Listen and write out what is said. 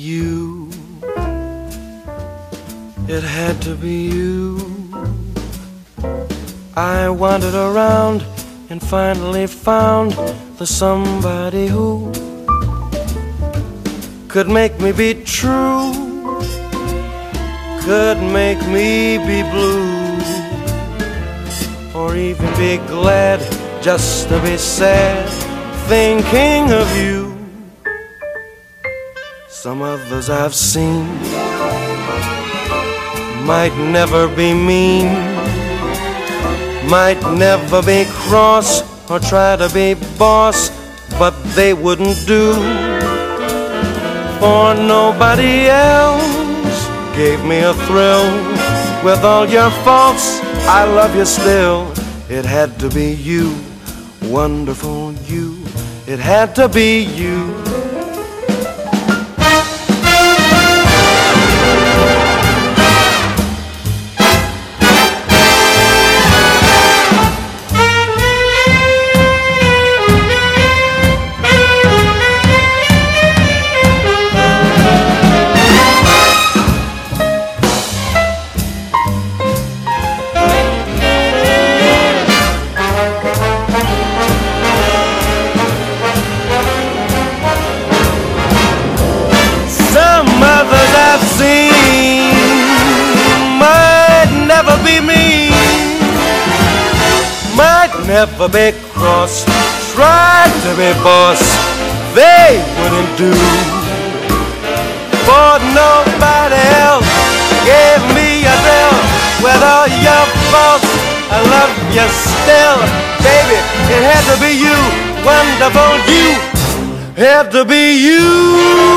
you. It had to be you. I wandered around and finally found the somebody who could make me be true, could make me be blue, or even be glad just to be sad thinking of you. Some others I've seen might never be mean, might never be cross or try to be boss, but they wouldn't do, for nobody else gave me a thrill. With all your faults, I love you still. It had to be you, wonderful you. It had to be you. Never be cross, tried to be boss, they wouldn't do, for nobody else gave me a thrill. With all your faults, I love you still. Baby, it had to be you, wonderful you, had to be you.